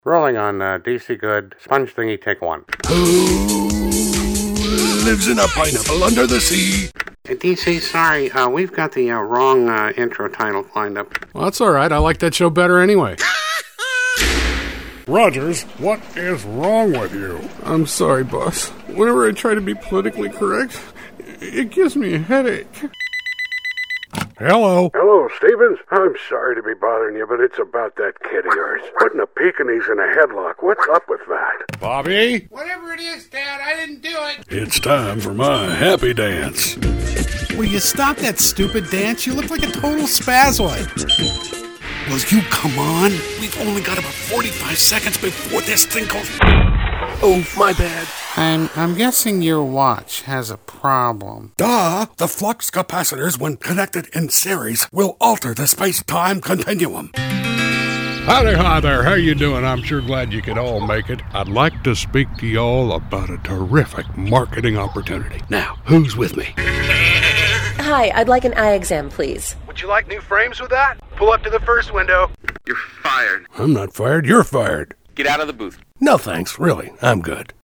Rolling on DC Good. Sponge Thingy, take one. Who lives in a pineapple under the sea? DC, sorry, we've got the wrong intro title lined up. Well, that's all right. I like that show better anyway. Rogers, what is wrong with you? I'm sorry, boss. Whenever I try to be politically correct, it gives me a headache. Hello? Hello, Stevens. I'm sorry to be bothering you, but it's about that kid of yours. Putting a Pekingese in a headlock. What's up with that? Bobby? Whatever it is, Dad, I didn't do it. It's time for my happy dance. Will you stop that stupid dance? You look like a total spazoid. Will you come on? We've only got about 45 seconds before this thing goes... Oh, my bad. I'm guessing your watch has a problem. Duh! The flux capacitors, when connected in series, will alter the space-time continuum. Howdy, hi there. How you doing? I'm sure glad you could all make it. I'd like to speak to y'all about a terrific marketing opportunity. Now, who's with me? Hi, I'd like an eye exam, please. Would you like new frames with that? Pull up to the first window. You're fired. I'm not fired. You're fired. Get out of the booth. No thanks, really. I'm good.